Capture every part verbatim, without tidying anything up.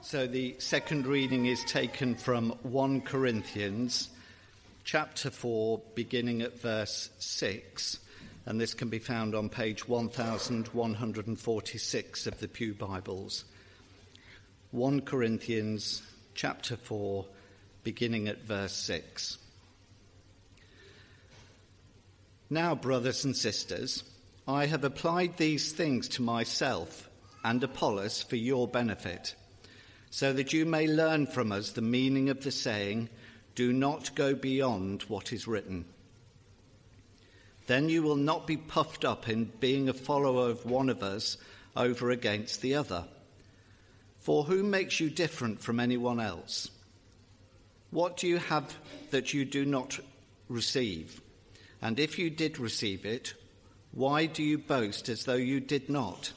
So the second reading is taken from First Corinthians chapter four, beginning at verse six, and this can be found on page one thousand one hundred forty-six of the Pew Bibles. First Corinthians chapter four, beginning at verse six. Now, brothers and sisters, I have applied these things to myself and Apollos for your benefit, so that you may learn from us the meaning of the saying, do not go beyond what is written. Then you will not be puffed up in being a follower of one of us over against the other. For who makes you different from anyone else? What do you have that you do not receive? And if you did receive it, why do you boast as though you did not?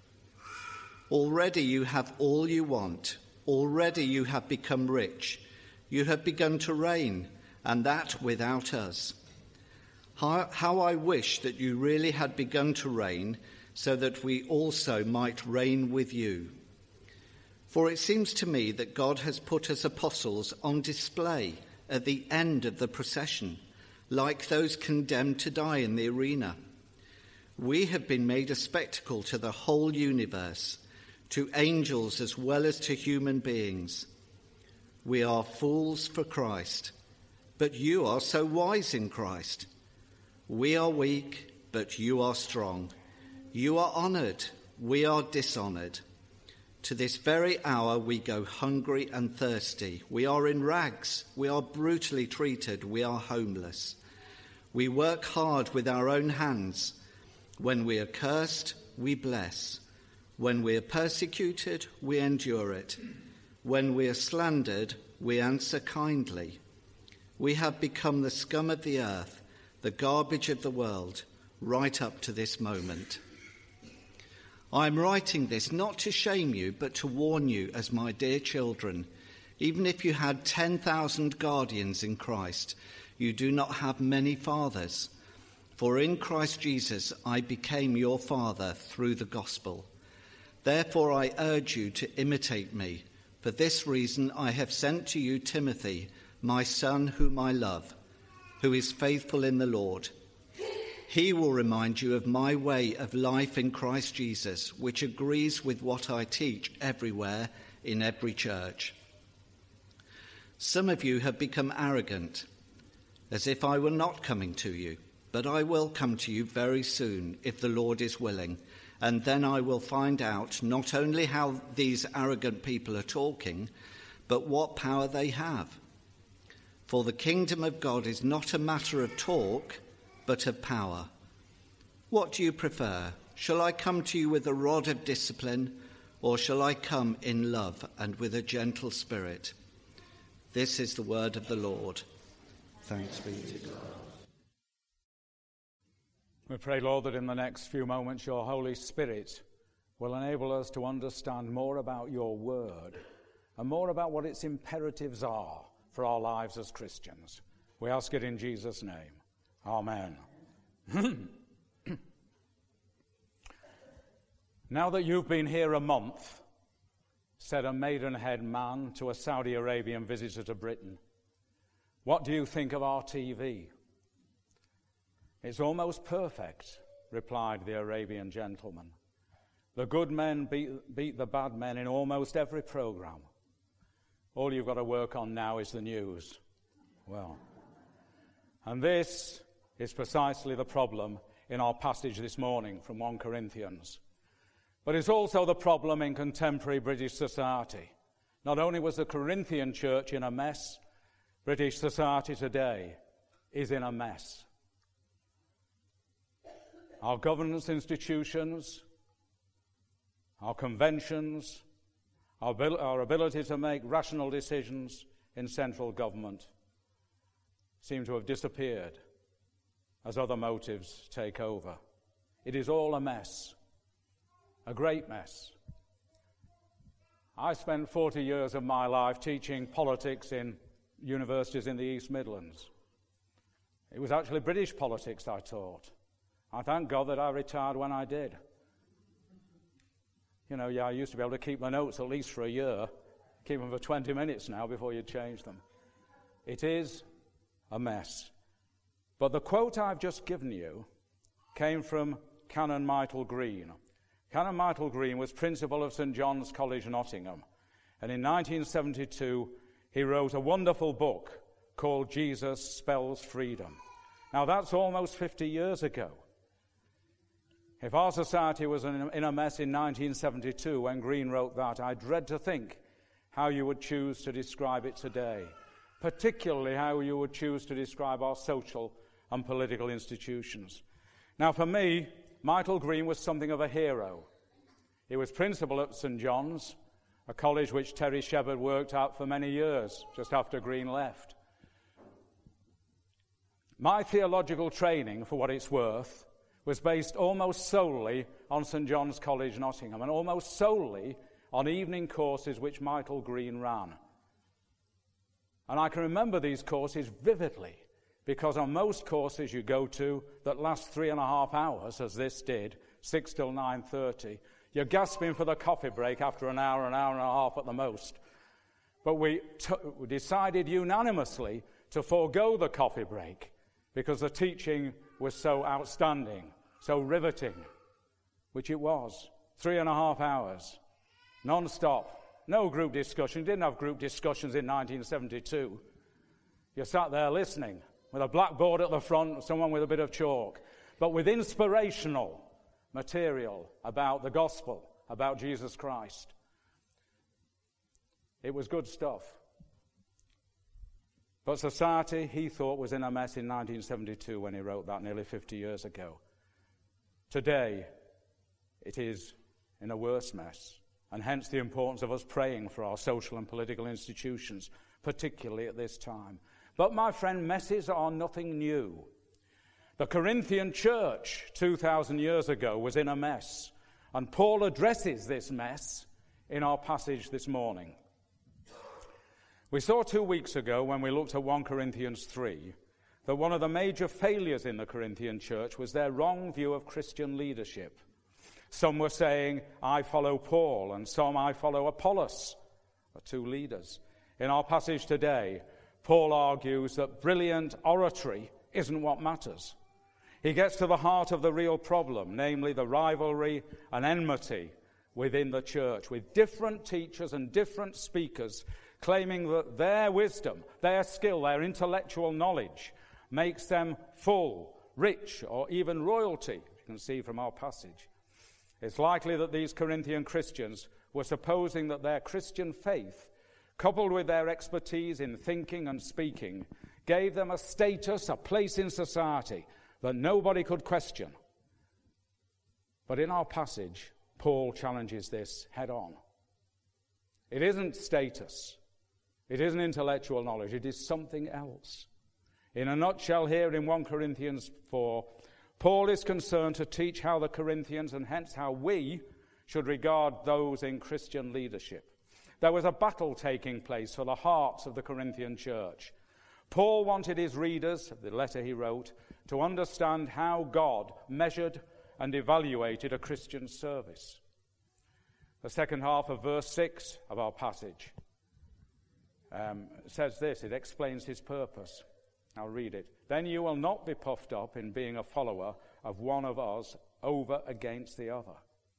Already you have all you want. Already you have become rich. You have begun to reign, and that without us. How, how I wish that you really had begun to reign, so that we also might reign with you. For it seems to me that God has put us apostles on display at the end of the procession, like those condemned to die in the arena. We have been made a spectacle to the whole universe, to angels as well as to human beings. We are fools for Christ, but you are so wise in Christ. We are weak, but you are strong. You are honoured, we are dishonoured. To this very hour we go hungry and thirsty. We are in rags, we are brutally treated, we are homeless. We work hard with our own hands. When we are cursed, we bless. When we are persecuted, we endure it. When we are slandered, we answer kindly. We have become the scum of the earth, the garbage of the world, right up to this moment. I am writing this not to shame you, but to warn you as my dear children. Even if you had ten thousand guardians in Christ, you do not have many fathers. For in Christ Jesus I became your father through the gospel. Therefore I urge you to imitate me. For this reason I have sent to you Timothy, my son whom I love, who is faithful in the Lord. He will remind you of my way of life in Christ Jesus, which agrees with what I teach everywhere in every church. Some of you have become arrogant, as if I were not coming to you, but I will come to you very soon, if the Lord is willing. And then I will find out not only how these arrogant people are talking, but what power they have. For the kingdom of God is not a matter of talk, but of power. What do you prefer? Shall I come to you with a rod of discipline, or shall I come in love and with a gentle spirit? This is the word of the Lord. Thanks be to God. We pray, Lord, that in the next few moments your Holy Spirit will enable us to understand more about your word and more about what its imperatives are for our lives as Christians. We ask it in Jesus' name. Amen. Now that you've been here a month, said a Maidenhead man to a Saudi Arabian visitor to Britain, what do you think of our T V? It's almost perfect, replied the Arabian gentleman. The good men beat, beat the bad men in almost every program. All you've got to work on now is the news. Well, and this is precisely the problem in our passage this morning from First Corinthians. But it's also the problem in contemporary British society. Not only was the Corinthian church in a mess, British society today is in a mess. Our governance institutions, our conventions, our, abil- our ability to make rational decisions in central government seem to have disappeared as other motives take over. It is all a mess, a great mess. I spent forty years of my life teaching politics in universities in the East Midlands. It was actually British politics I taught. I thank God that I retired when I did. You know, yeah, I used to be able to keep my notes at least for a year. Keep them for twenty minutes now before you change them. It is a mess. But the quote I've just given you came from Canon Michael Green. Canon Michael Green was principal of St John's College, Nottingham. And in nineteen seventy-two, he wrote a wonderful book called Jesus Spells Freedom. Now, that's almost fifty years ago. If our society was in a mess in nineteen seventy-two when Green wrote that, I dread to think how you would choose to describe it today, particularly how you would choose to describe our social and political institutions. Now, for me, Michael Green was something of a hero. He was principal at St John's, a college which Terry Shepherd worked at for many years, just after Green left. My theological training, for what it's worth, was based almost solely on St John's College, Nottingham, and almost solely on evening courses which Michael Green ran. And I can remember these courses vividly, because on most courses you go to that last three and a half hours, as this did, six till nine thirty, you're gasping for the coffee break after an hour, an hour and a half at the most. But we, t- we decided unanimously to forego the coffee break because the teaching was so outstanding, so riveting, which it was. Three and a half hours, non-stop, no group discussion. Didn't have group discussions in nineteen seventy-two. You sat there listening with a blackboard at the front, someone with a bit of chalk, but with inspirational material about the gospel, about Jesus Christ. It was good stuff. But society, he thought, was in a mess in nineteen seventy-two when he wrote that nearly fifty years ago. Today, it is in a worse mess, and hence the importance of us praying for our social and political institutions, particularly at this time. But, my friend, messes are nothing new. The Corinthian church two thousand years ago was in a mess, and Paul addresses this mess in our passage this morning. We saw two weeks ago, when we looked at First Corinthians three, that one of the major failures in the Corinthian church was their wrong view of Christian leadership. Some were saying, I follow Paul, and some, I follow Apollos, the two leaders. In our passage today, Paul argues that brilliant oratory isn't what matters. He gets to the heart of the real problem, namely the rivalry and enmity within the church, with different teachers and different speakers claiming that their wisdom, their skill, their intellectual knowledge makes them full, rich, or even royalty, you can see from our passage. It's likely that these Corinthian Christians were supposing that their Christian faith, coupled with their expertise in thinking and speaking, gave them a status, a place in society that nobody could question. But in our passage, Paul challenges this head on. It isn't status. It isn't intellectual knowledge. It is something else. In a nutshell here in First Corinthians four, Paul is concerned to teach how the Corinthians, and hence how we, should regard those in Christian leadership. There was a battle taking place for the hearts of the Corinthian church. Paul wanted his readers, the letter he wrote, to understand how God measured and evaluated a Christian service. The second half of verse six of our passage um, says this. It explains his purpose. I'll read it. Then you will not be puffed up in being a follower of one of us over against the other.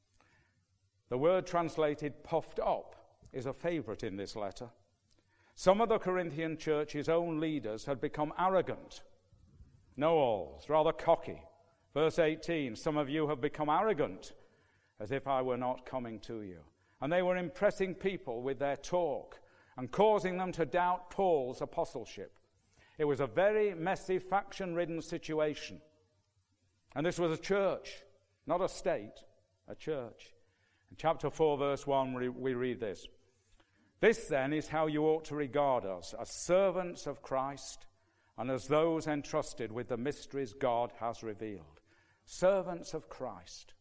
The word translated puffed up is a favorite in this letter. Some of the Corinthian church's own leaders had become arrogant, know-alls, rather cocky. Verse eighteen, some of you have become arrogant, as if I were not coming to you. And they were impressing people with their talk and causing them to doubt Paul's apostleship. It was a very messy, faction-ridden situation. And this was a church, not a state, a church. In chapter four, verse one, we read this. This, then, is how you ought to regard us, as servants of Christ and as those entrusted with the mysteries God has revealed. Servants of Christ.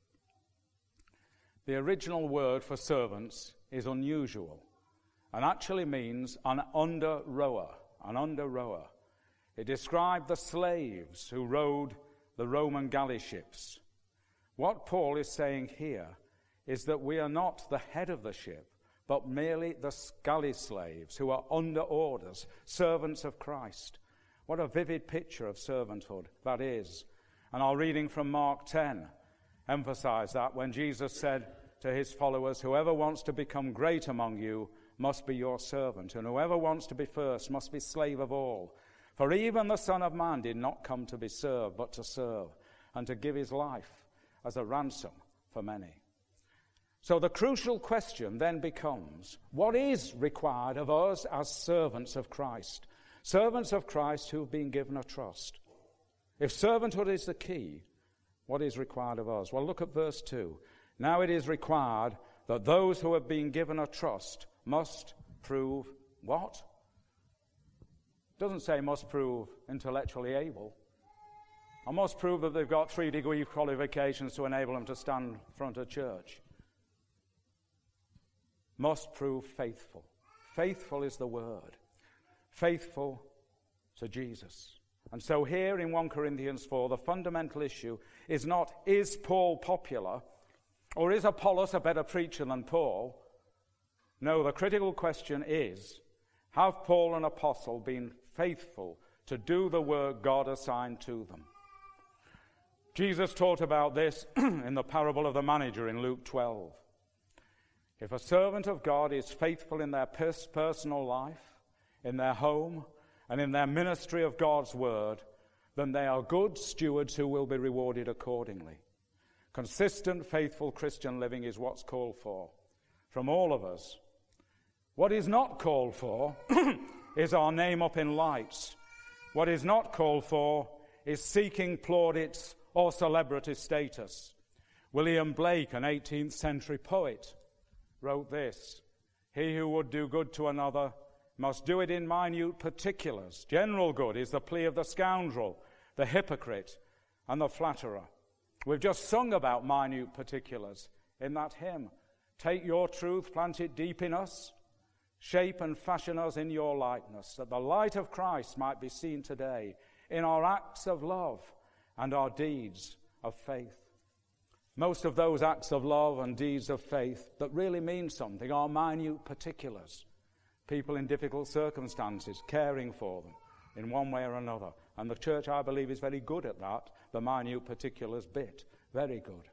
The original word for servants is unusual and actually means an under-rower, an under-rower. It described the slaves who rowed the Roman galley ships. What Paul is saying here is that we are not the head of the ship, but merely the galley slaves who are under orders, servants of Christ. What a vivid picture of servanthood that is. And our reading from Mark ten emphasized that when Jesus said to his followers, whoever wants to become great among you must be your servant, and whoever wants to be first must be slave of all. For even the Son of Man did not come to be served, but to serve, and to give his life as a ransom for many. So the crucial question then becomes, what is required of us as servants of Christ? Servants of Christ who have been given a trust. If servanthood is the key, what is required of us? Well, look at verse two. Now it is required that those who have been given a trust must prove what? It doesn't say must prove intellectually able. Or must prove that they've got three degree qualifications to enable them to stand in front of church. Must prove faithful. Faithful is the word. Faithful to Jesus. And so here in First Corinthians four, the fundamental issue is not, is Paul popular? Or is Apollos a better preacher than Paul? No, the critical question is, have Paul and Apostle been faithful to do the work God assigned to them? Jesus taught about this in the parable of the manager in Luke twelve. If a servant of God is faithful in their pers- personal life, in their home, and in their ministry of God's word, then they are good stewards who will be rewarded accordingly. Consistent, faithful Christian living is what's called for from all of us. What is not called for is our name up in lights. What is not called for is seeking plaudits or celebrity status. William Blake, an eighteenth century poet, wrote this: he who would do good to another must do it in minute particulars. General good is the plea of the scoundrel, the hypocrite, and the flatterer. We've just sung about minute particulars in that hymn. Take your truth, plant it deep in us, shape and fashion us in your likeness, that the light of Christ might be seen today in our acts of love and our deeds of faith. Most of those acts of love and deeds of faith that really mean something are minute particulars. People in difficult circumstances, caring for them in one way or another. And the church, I believe, is very good at that, the minute particulars bit. Very good.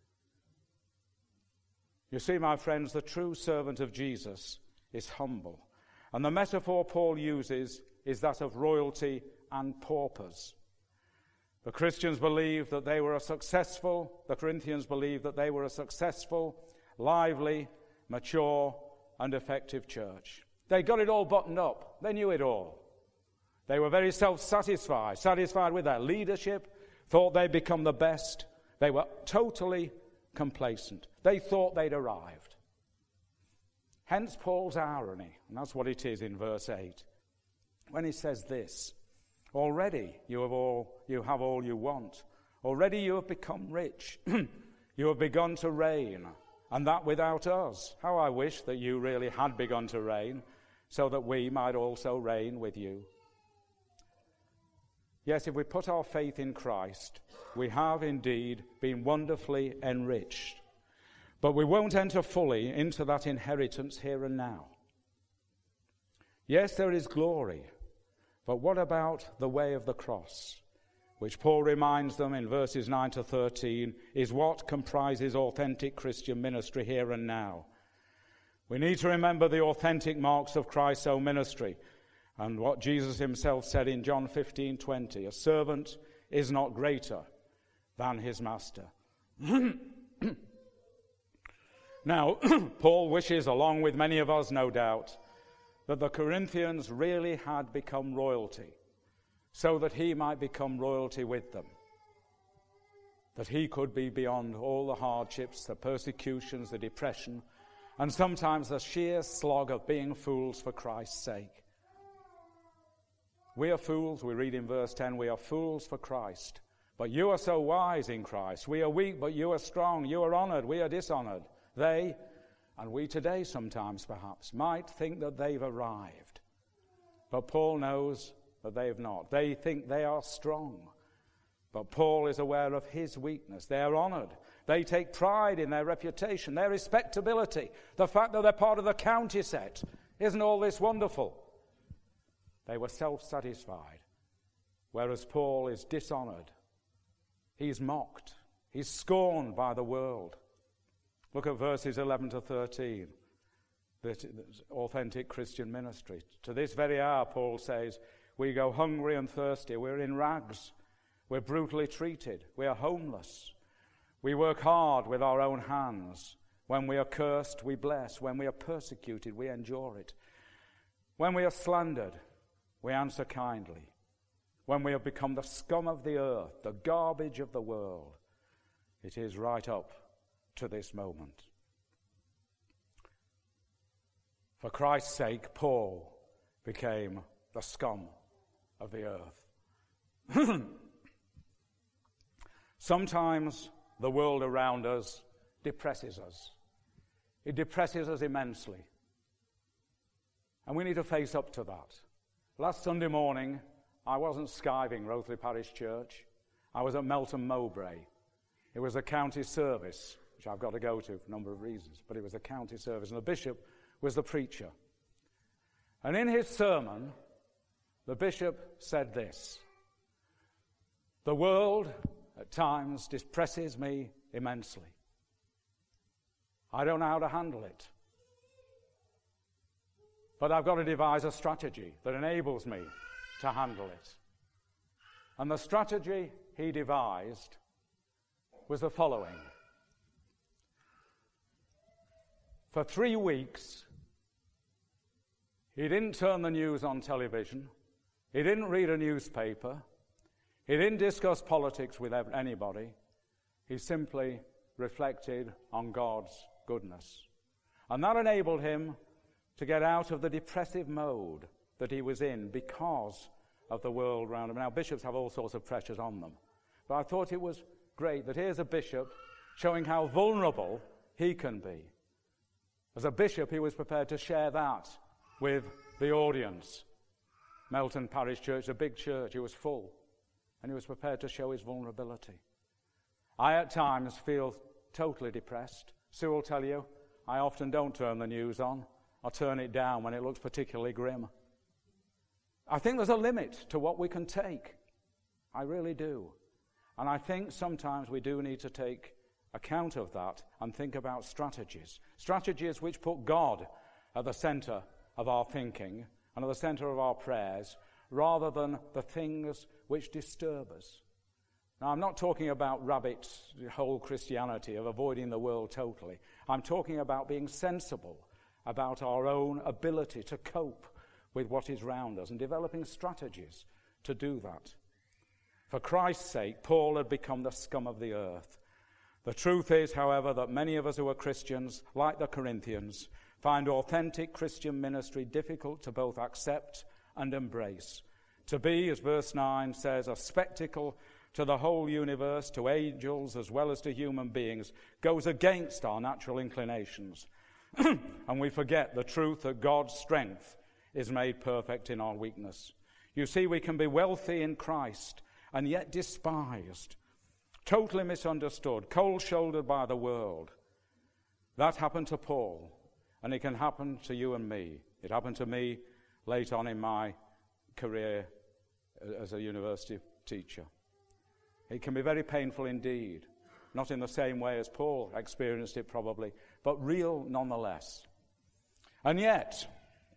You see, my friends, the true servant of Jesus is humble. And the metaphor Paul uses is that of royalty and paupers. The Christians believed that they were a successful, the Corinthians believed that they were a successful, lively, mature, and effective church. They got it all buttoned up. They knew it all. They were very self-satisfied, satisfied with their leadership, thought they'd become the best. They were totally complacent. They thought they'd arrived. Hence Paul's irony, and that's what it is in verse eight, when he says this: already you have all you have all you want. Already you have become rich. You have begun to reign, and that without us. How I wish that you really had begun to reign, so that we might also reign with you. Yes, if we put our faith in Christ, we have indeed been wonderfully enriched. But we won't enter fully into that inheritance here and now. Yes, there is glory, but what about the way of the cross, which Paul reminds them in verses nine to thirteen is what comprises authentic Christian ministry here and now. We need to remember the authentic marks of Christ's own ministry and what Jesus himself said in John fifteen twenty, a servant is not greater than his master. Now, Paul wishes, along with many of us, no doubt, that the Corinthians really had become royalty, so that he might become royalty with them, that he could be beyond all the hardships, the persecutions, the depression, and sometimes the sheer slog of being fools for Christ's sake. We are fools, we read in verse ten, we are fools for Christ, but you are so wise in Christ. We are weak, but you are strong. You are honored, we are dishonored. They, and we today sometimes perhaps, might think that they've arrived. But Paul knows that they have not. They think they are strong. But Paul is aware of his weakness. They are honored. They take pride in their reputation, their respectability, the fact that they're part of the county set. Isn't all this wonderful? They were self-satisfied, whereas Paul is dishonored. He's mocked. He's scorned by the world. Look at verses eleven to thirteen. This authentic Christian ministry. To this very hour, Paul says, we go hungry and thirsty. We're in rags. We're brutally treated. We are homeless. We work hard with our own hands. When we are cursed, we bless. When we are persecuted, we endure it. When we are slandered, we answer kindly. When we have become the scum of the earth, the garbage of the world, it is right up to this moment. For Christ's sake, Paul became the scum of the earth. Sometimes the world around us depresses us. It depresses us immensely. And we need to face up to that. Last Sunday morning, I wasn't skiving Rothley Parish Church. I was at Melton Mowbray. It was a county service, which I've got to go to for a number of reasons, but it was a county service, and the bishop was the preacher. And in his sermon, the bishop said this: the world at times depresses me immensely. I don't know how to handle it. But I've got to devise a strategy that enables me to handle it. And the strategy he devised was the following. For three weeks, he didn't turn the news on television. He didn't read a newspaper. He didn't discuss politics with anybody. He simply reflected on God's goodness. And that enabled him to get out of the depressive mode that he was in because of the world around him. Now, bishops have all sorts of pressures on them. But I thought it was great that here's a bishop showing how vulnerable he can be. As a bishop, he was prepared to share that with the audience. Melton Parish Church, a big church, it was full. And he was prepared to show his vulnerability. I, at times, feel totally depressed. Sue will tell you, I often don't turn the news on. I'll turn it down when it looks particularly grim. I think there's a limit to what we can take. I really do. And I think sometimes we do need to take account of that and think about strategies. Strategies which put God at the center of our thinking and at the center of our prayers, rather than the things which disturb us. Now, I'm not talking about rabbit hole Christianity, of avoiding the world totally. I'm talking about being sensible about our own ability to cope with what is around us and developing strategies to do that. For Christ's sake, Paul had become the scum of the earth. The truth is, however, that many of us who are Christians, like the Corinthians, find authentic Christian ministry difficult to both accept and embrace. To be, as verse nine says, a spectacle to the whole universe, to angels as well as to human beings, goes against our natural inclinations. And we forget the truth that God's strength is made perfect in our weakness. You see, we can be wealthy in Christ and yet despised, totally misunderstood, cold-shouldered by the world. That happened to Paul, and it can happen to you and me. It happened to me late on in my career as a university teacher. It can be very painful indeed, not in the same way as Paul experienced it probably, but real nonetheless. And yet,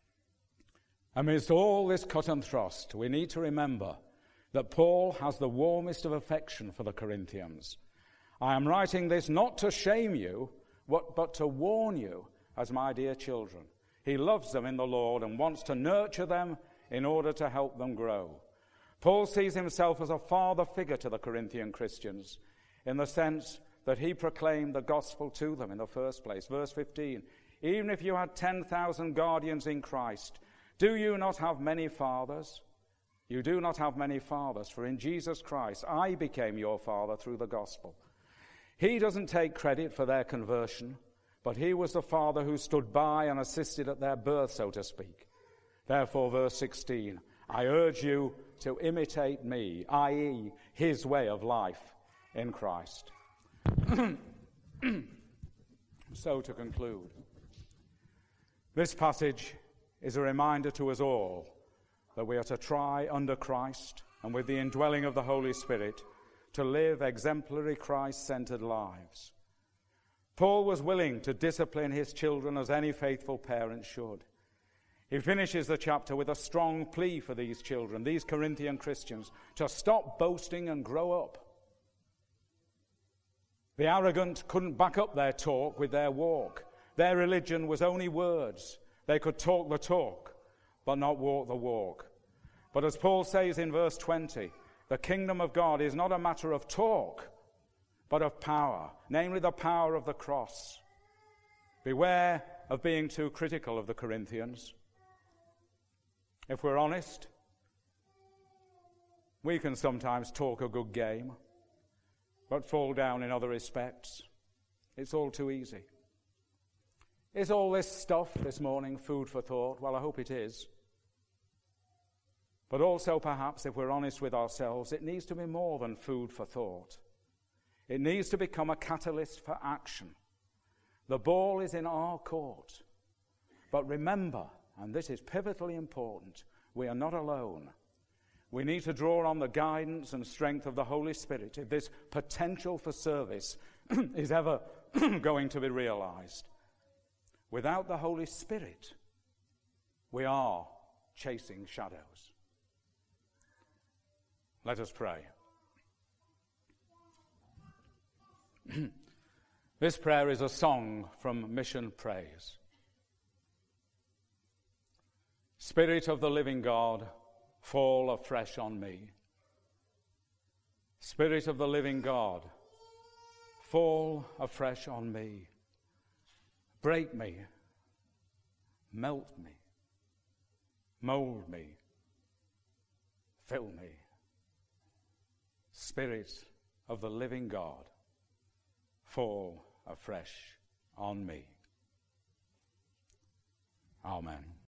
amidst all this cut and thrust, we need to remember that Paul has the warmest of affection for the Corinthians. I am writing this not to shame you, but to warn you as my dear children. He loves them in the Lord and wants to nurture them in order to help them grow. Paul sees himself as a father figure to the Corinthian Christians in the sense that he proclaimed the gospel to them in the first place. Verse fifteen, even if you had ten thousand guardians in Christ, do you not have many fathers? You do not have many fathers, for in Jesus Christ I became your father through the gospel. He doesn't take credit for their conversion, but he was the father who stood by and assisted at their birth, so to speak. Therefore, verse sixteen, I urge you to imitate me, that is, his way of life in Christ. So to conclude, this passage is a reminder to us all that we are to try under Christ and with the indwelling of the Holy Spirit to live exemplary Christ-centered lives. Paul was willing to discipline his children as any faithful parent should. He finishes the chapter with a strong plea for these children, these Corinthian Christians, to stop boasting and grow up. The arrogant couldn't back up their talk with their walk. Their religion was only words. They could talk the talk, but not walk the walk. But as Paul says in verse twenty, the kingdom of God is not a matter of talk, but of power, namely the power of the cross. Beware of being too critical of the Corinthians. If we're honest, we can sometimes talk a good game, but fall down in other respects. It's all too easy. Is all this stuff this morning food for thought? Well, I hope it is. But also, perhaps, if we're honest with ourselves, it needs to be more than food for thought. It needs to become a catalyst for action. The ball is in our court. But remember, and this is pivotally important, we are not alone. We need to draw on the guidance and strength of the Holy Spirit if this potential for service is ever going to be realized. Without the Holy Spirit, we are chasing shadows. Let us pray. This prayer is a song from Mission Praise. Spirit of the living God, fall afresh on me. Spirit of the living God, fall afresh on me. Break me, melt me, mold me, fill me. Spirit of the living God, fall afresh on me. Amen.